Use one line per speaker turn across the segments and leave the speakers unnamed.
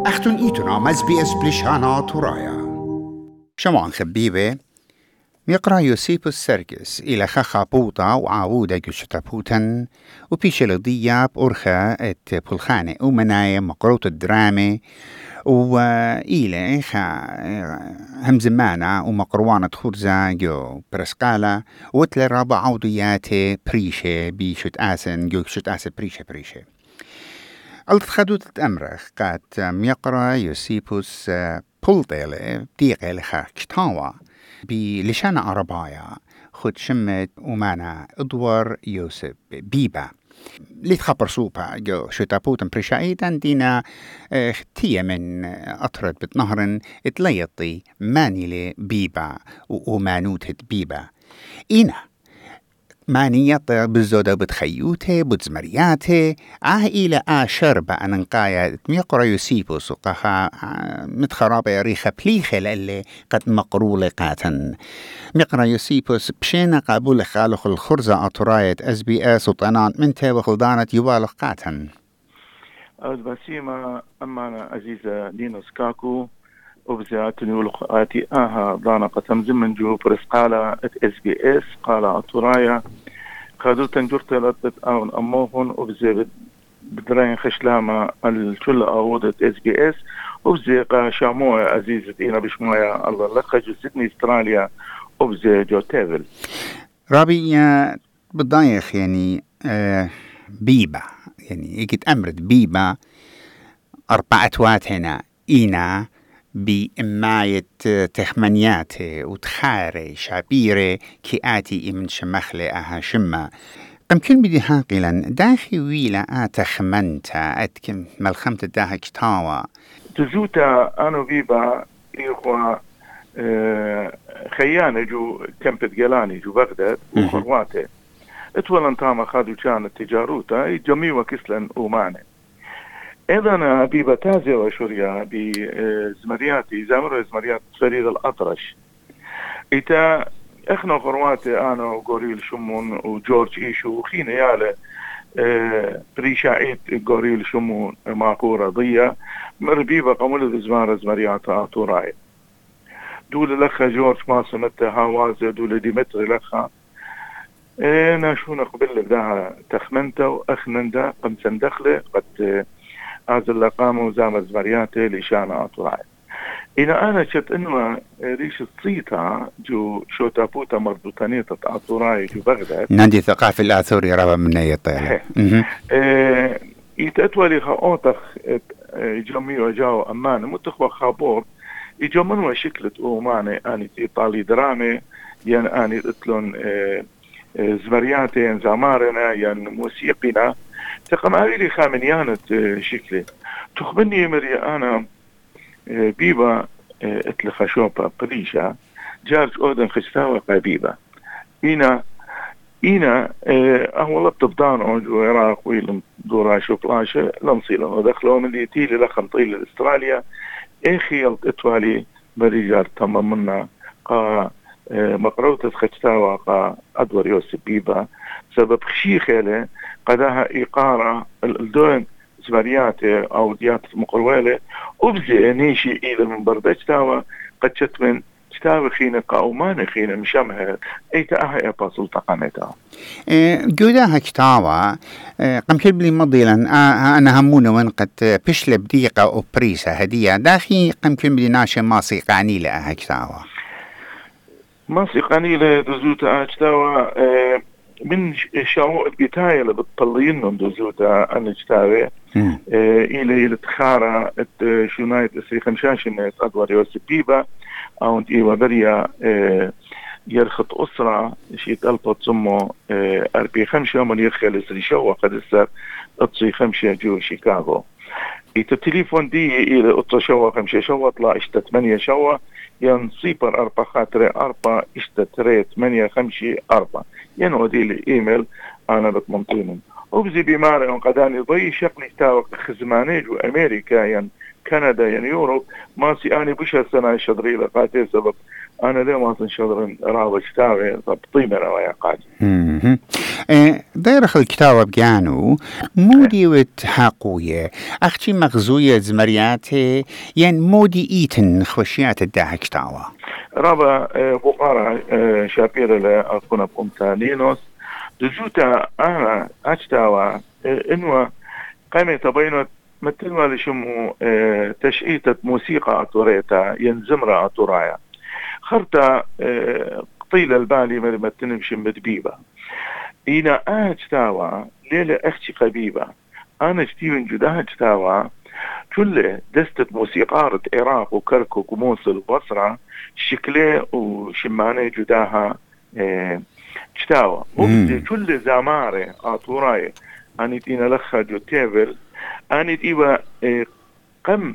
أختن إيتنا مز بي اس بلشانا ترايا شمان خبيبة يقرأ يوسيبوس سيركس إلى خخا بوطا وعاودة جشتا بوتن وبيش الضياب أرخا ات بلخانة ومنايا مقروط الدرامة وإلى همزمانة ومقروانة خرزة جو برسقالة وتل رابع عودياتي بريشة بيشت آسن جو شت آسن بريشة قلت خدوت أمرخ قات يقرأ يوسيبوس بولطيلة ديقة لخاك كتاوة بلشان عربايا خد شمت ومانا ادور يوسف بيبا اللي تخبر صوبها جو شتابوتن برشايدان دينا ختية من أطرد بتنهرن اتليطي ماني بيبا ومانوتة بيبا إينا مانية بالزودة بتخيوته بتزمرياته إلى شربة أنقايا ميقرا يوسيبوس وقها متخرابة ريخة بليخة للي قد مقرولة قاتن ميقرا يوسيبوس بشينا قابول خالق الخرزة أطراية SBS وطنان منته وخلدانة يوالق قاتن
أود بسيمة أمانا عزيزة لينوس كاكو وبزياتني ولقاتي ضانا قتم زمن جو برسقالة SBS قالة أطرايا قادو تنجرت لطت أون أموهن وبزي بدرين خشلامة الكل أودة SBS وبزي شاموة عزيزة إينا بشموية الله لقى جو سيدني استراليا وبزي جو تيفل
رابي بالضايخ يعني بيبا يعني إيكت أمرت بيبا 4 وات هنا إينا بإماية تخمنيات وتخاري شابيرة كياتي من شمخلة أها شمة قم كل بدي هاقلا داخي ويلا تخمنتا أتكم ملخمت داها كتاوة
تزوتا أنا بيبا إخوة خيانة جو كمبت جلاني جو بغداد وخرواته اتولن تاما خادو كانت تجاروتا جميوة كسلن ومعنى إذا بيبا تازي وشوريا بزمرياتي زمر زمريات فريد الأطرش إتا إحنا خرواتي أنا وغوريل شمون وجورج إيشو وخينا ياله بريشاعيت غوريل شمون ماقورة ضية مر بيبا قمول زمريات أطوراي دول لخا جورج ما سمت هاوازة دول ديمتري لخا ناشونا قبل لها تخمنته وأخننده قمسن دخله قد هذا اللي قاموا زامر زمرياته لشانة أطراي إذا أنا شفت إنه ريش الصيتا جو شو تابوتا مربوطانية أطراي جو بغداد
نادي ثقافة الآثوري رابا من يطيلة
يتأتولي خاوتخ جميع وجاو أمان متخوى خابور يجو منو شكلة أوماني أني إيطالي درامي ين أني إتلون زمرياتي ين زمارنا ين موسيقنا تقم أريلي خامنيانة شكلي تخبرني مري أنا بيبا اتلخ شوبا بريشا جارج أودن خشتاوة قبيبة إينا أهو لبطب دانو جو عراق ويلم دورا شوبلاشة لنصيلة ودخلوا من ديتيلي لخم طيل الأستراليا خيلت اتوالي بريجار تمام منا قا مقروطة خشتاوة قا أدور يوسف بيبا سبب خشيخة قداها إيقارة الدون زمرياته أو ديات مقروالة وبزي نيشي إذا من بردج تاوى قد شتمن تاوى خينة قاومان خينة مشامها أي تاها إيباسل تقامتها
جوداها كتاوى قم كل مضيلا أنا همونا وين قد بشل بديقة أو بريسة هدية داخي قم كل بدي ناشا ماسي قانيلة أها كتاوى
ماسي قانيلة دزوتا كتاوى من شعوء البتاية اللي بتطلينهم دوزوتا أنا جتاوي إلى تخارة شونايت إسري خمشاشنة أدوار يوسف بيبا أو انت إيوة بريا يرخط أسرة شيت ألبط سمو 45 من يرخل إسري شوى قد إسر أتصي 5 جو شيكاغو إيتا التليفون دي إلى أتصي شوى 5 شوى طلع إشتا 8 شوى ين صيبر 4 خاطري 4 إشتا 8 5 4 ينو دي لي إيميل أنا بتمنطينهم وبزي بماري قداني ضي شقني تاوق خزمانيج وأمريكا ين كندا يعني يوروب ماسي أنا بوش السنة شدري لقاتي سبب أنا ليه ما تنشدر رابط كتابي طب طيب أنا ويا قاتي
دايرخ الكتاب بجانو مودي وتحاقوية أختي مغزوية زمرياتي ين مودي إيتن خوشيات الداها كتاوة
رابا بقارة شابير لأكون بقمتا لينوس دزوتا أنا أجتاوة إنوا قيمة تبينت مثل ما لشمو تشئيتة موسيقى أطوريتا ينزمرة أطورايا خرطة قطيل البالي مرمتن بشم بدبيبة إنا أجتاوة ليلة أختي قبيبة أنا جتيبن جدا أجتاوة كل دستة موسيقارة عراق وكركوك وموصل وبصرة شكلي وشماني جداها جتاوة وبدي كل زمارة أطوراي أني تينا لخا جو تيبل أني تيبا قم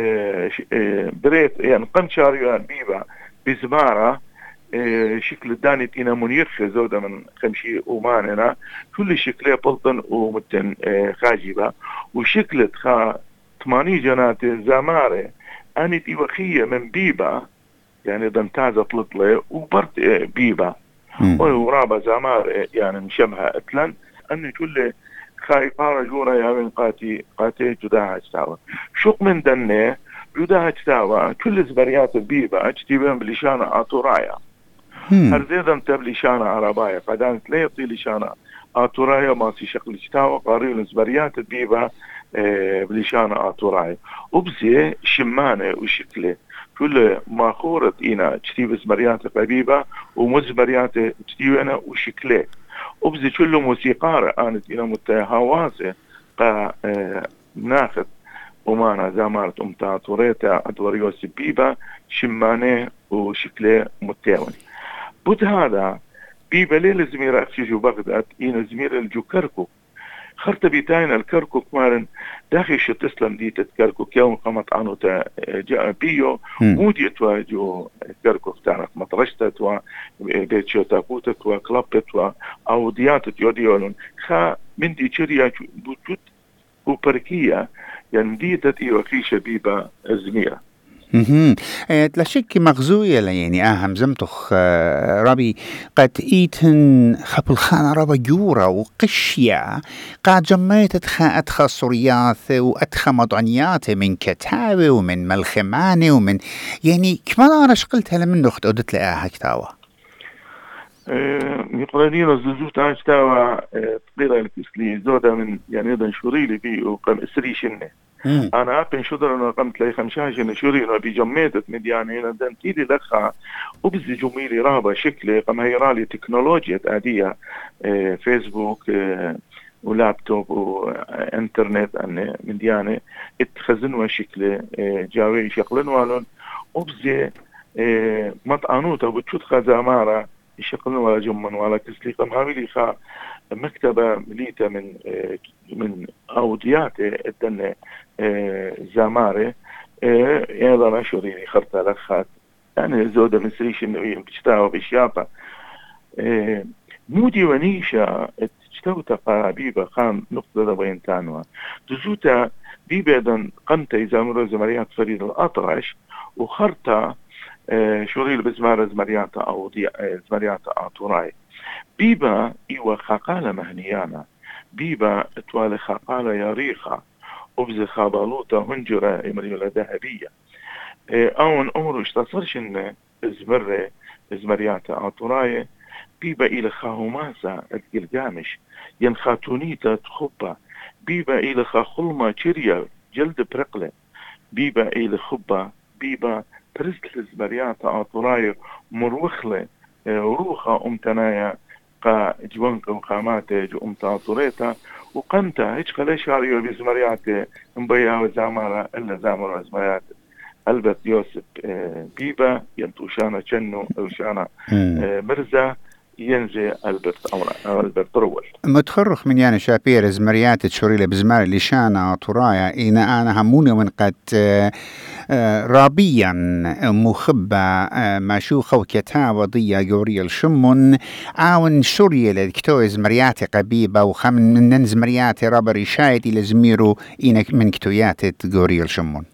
بريت يعني قم شاريوان بيبا بزمارة شكل داني تينا منير زودة من خمشي وماننا كل شكلي بلطن ومتن خاجبة وشكلت خا 80 جنات زمارة أني تيبا خية من بيبا يعني دمتازة طلطلة وبرد بيبا ورابا زمارة يعني مشمها أتلن أني كل خايفارة جورا يا من قاتي جداها اجتاوة شوق من دنة جداها اجتاوة كل زبريات البيبة اجتبين بلشانة آتورايا هرزيدا تبلشانة عربايا قدانت لا يطي لشانة آتورايا ما سي شكل اجتاوة قاريون زبريات البيبة بلشانة آتورايا وبزي شمانة وشكله كل ما خورت إنا اجتيب زبريات قبيبة ومزبريات اجتيبنا وشكله وبزي كله موسيقار آنت إلى متهاواسة قا ناخذ ومانا زامارت أمتا طوريتا أدوريو سبيبا شمانة وشكله متاون بود هذا بيبا ليل زميرة أخشيجو بغداد إنا زميرة الجو كركوك خرط بيتاين الكركوك مارن داخل شو تسلم دي تتكركوك يوم قمت عنو جاء بيو مودي جو كركوك تعرف مطرشتت بيت شو تابوتت وكلابت أو دياتت يوديولون خا من دي شريا بوجود وبركية يعني دي تتي وخيشة بيبا زميرة
لا شك مغزوية يعني همزمتخ ربي قد إيتن خبل خان ربا جورا وقشيا قد جميت أدخى صرياث وأدخى مضعنيات من كتابة ومن ملخمانة ومن يعني كمان أنا شقلت هلا من نخت أدت لقاها كتاوة
يقرأنين الزوجوت عن كتاوة تقيرا الكسلي زودة من يعني إذا شوريلي بي وقم إسريشنة أنا أبن شدر أنا قمت لي 5 شهور بجميتت مديانة هنا دنتيلي لخا وبزي جميلي رابا شكلي قم هيرالي تكنولوجيا تأدية فيسبوك ولابتوب وانترنت أن مديانة اتخزنوا شكلي جاوي شكلن والون وبزي مطعنوتا وبتشوت خزامارة يشكلن ولا جمن ولا كسلي قم هاويلي خا مكتبة مليتة من أوديات الدنة زمارة أيضا أشوريني خرطة لخات يعني زودة من سريش النبي بتشتاوى بشياطة مودي ونيشة تشتاوتا قرابيبة خان نقطة بين تانوا دزوتا بيبادن قمتا زامرو زمريات فريد الأطرش وخرطة شوريل بزمارة زمريات زمريات أطوراي بيبا إيوة خاقالة مهنيانا بيبا اتوالي خاقالة ياريخة وبزي خابالوتا هنجرة إمريولا ذهبية أون أمرو اشتصرش إن زمريات أطوراي بيبا إلى خاهماسة الجلجامش ينخاتونيتا تخبة بيبا إلى خاخلمة تشيريا جلد برقلة بيبا إلى خبة بيبا برسل زمريات أطوراي مروخلة روخة أمتنايا قا جوانك وقامات جو أمتا طوريتا وقمتا هيش خلي شعريو بزمريات مبيا وزامارة إلا زامرة زمريات ألبرت يوسف بيبا ينتوشانا شنو وشانا مرزا ينزي ألبرت رول
متخرخ من يعني شابير زمريات تشوريلة بزمار لشانا طرايا إنا أنا هموني من قد رابيا مخبة ماشوخة وكتابة ضيا جوري الشمون عاون شورية لكتو زمريات قبيبة وخمن من زمريات رابر شايد إلى زميرو إنك من كتويات جوري الشمون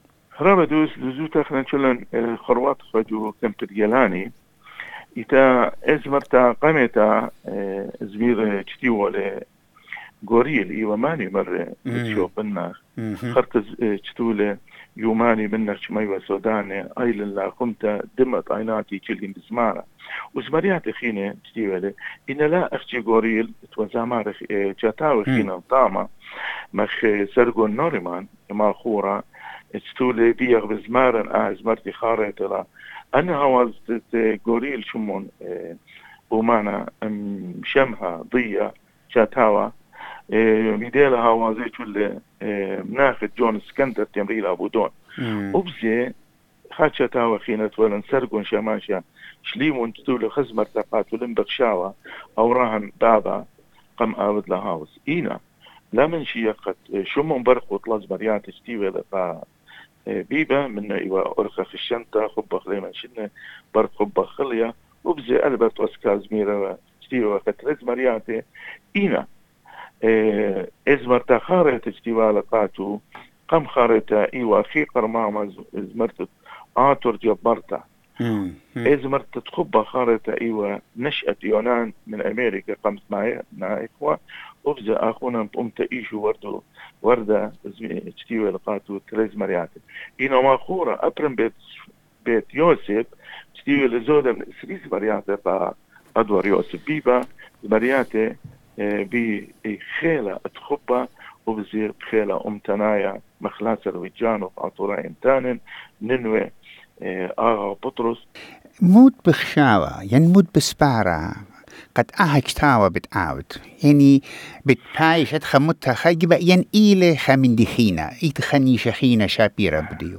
خرابة لزوتا خلنا نشلن خروات خجو كمبت جيلاني إتا إزمرتا قمتا زبير تشتيو غوريل إيوه ماني مرة تشوف بنا خرط تشتولة يوماني منك شميوة سوداني أيلن لا خمتا دمت عيناتي تشلين بزمارة وزمرياتي خينة تشتيوة إن لا أختي غوريل توزامار جاتاوي خينة طامة مخ سرقو النورمان ما خورا تشتولة بيغ بزمارن أزمرتي خارطة أنا هوازت غوريل شمون ومانا شمها ضية جاتاوا ميديلا هوازي كل مناخد جون اسكندر تمريل أبو دون وبزي خاتشتاوا خينت ولن سرقون شماشا شليمون تدول خزمر تقات ولن بخشاوا أو راهن بابا قم آبد لهاوز إينا لا من شيقت شمون برخو طلز مريات اشتيوه لقا بيبا من ايوا أرخخ الشنطة خبخ ليما شنة برخ خبخ خليا وبزي ألبرت واسكاز ميرا اشتيوه كترز مرياتي إينا ازمرتا خارطة اشتيوه لقاتو قم خارطة ايوا في قرمامز ازمرت آتور جبرتا ازمرت تخبى خارطة ايوا نشأة يونان من امريكا قمت معي مع اخوة وبزي اخونا قمت ايشو وردة اشتيوه لقاتو تريز مرياتي اينا ماخورة ابرم بيت يوسف اشتيوه لزودة من اسريس مرياتي قا ادوار يوسف بيبا مرياتي بخيلة تخبى وبزي بخيلة تنايا مخلاص الوجان وعطورا امتانن ننوي آغا بطرس
مود بخشاوة يعني مود بسبارة قد أهجتاوة بتعاود يعني بتعيش خمتها خاجبة يعني إيلي خمين دي خينة إيتخني شخينة شابيرة بديو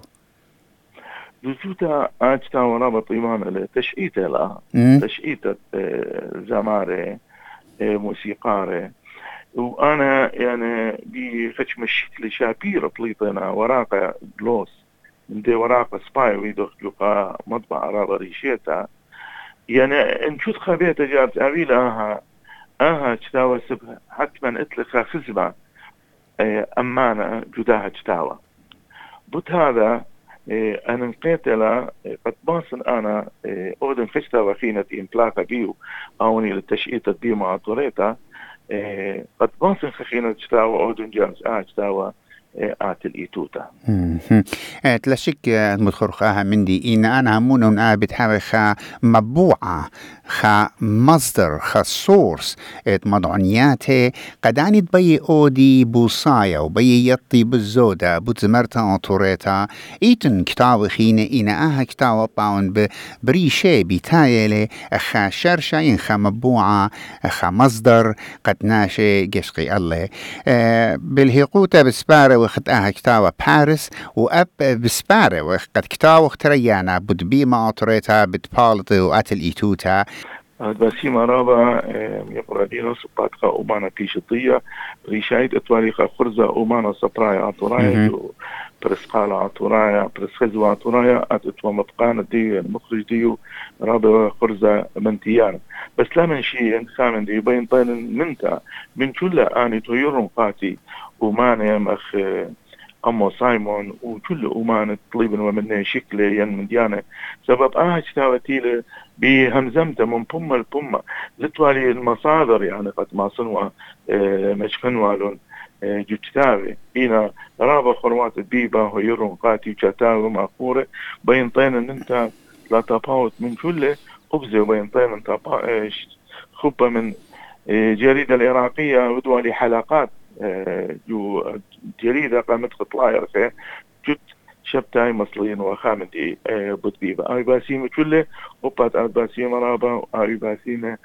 لزوتا أهجتاوة رابط إيمان تشئيته لها تشئيته زمارة موسيقارة وأنا يعني بفتش مشيت لشابيرة طليطنا وراقة جلوس من دي وراقة سباي ويدخلوا مطبع رابا ريشيتا يعني انشوت خبيتا جارت أبيلا آها تشتاوى سبها حتما اتلقى خزبة أمانة جداها تشتاوى بوت هذا أنا نقيت له قد باصن أنا أودن خشتا وخينة إمبلاكا بيو أوني للتشئيت بيو مع طوريتا قد باصن خينة تشتاوى أودن جامس تشتاوى آت الإيتوتا
تلاشك مدخرخاها مندي إن أنا همون بتحاول خا مبوعة خا مصدر خا سورس مضعنياته قداني تبي أودي بوصايا وبي يطي بالزودة بتزمرتا أطوريتا إيتن كتاب خينة إن كتاب باون بريشة بتايلة خا شرشة إن خا مبوعة خا مصدر قد ناشي قشقي الله بالهقوطة بسبارة وقت كتاوة باريس وأب بسبارة وقت كتاوة اختريانا بدبي ما أطريتا بتبالطي وقتل إيتوتا
بسيما رابا يقرأ دينا سباتخا أومانا بيشطية ريشايد اتواليخا خرزة أومانا سبرايا عطورايا برسقالة عطورايا برسخزوة عطورايا أتتوا مطقانة دي المخرج ديو رابا خرزة منتيان بس لا من شيء خامن دي بين طين منتا من كل آني تويرون قاتي أومانا مخ أمو سايمون وكل أومان طليبا ومن شكله ين من ديانة سبب اشتاوتي بهمزمته من بمة لبمة لتوالي المصادر يعني قد ما صنوا مشخنوالون جتاوي إنا رابا خروات بيبا ويرون قاتي وجتاوي مأخورة بين طين ان انت لا تفاوت من كله أبزي وبين طين انت خبة من جريدة العراقية ودوالي حلقات جو جريدة قامت خطلاير خي جت شبتاي مصلين وخامدي بطبيبة أي باسيمة كله وبات باسيمة رابا أي باسيمة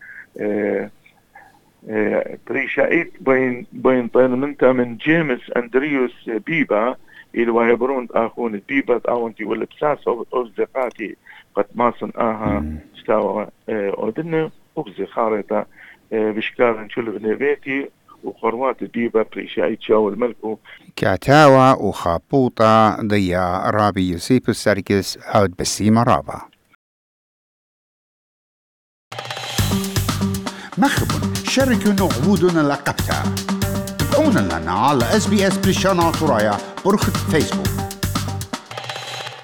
بريشايت بين طين منتا من جيمس أندريوس بيبا اللي ويبرون أخون بيبا أونتي ولا بساس أصدقاتي قد ماصن اشتاوى أودنا أبزي خارطة بشكال نشلف لبيتي وخروات الديبة بريشايت شاو الملكو
كاتاوا وخابوطة ضيا رابي يوسيب السرقس عود بسيمة رابا مخبون شاركونا عبودنا لقبتها تابعونا لنا على SBS بريشانا طرايا برخة فيسبوك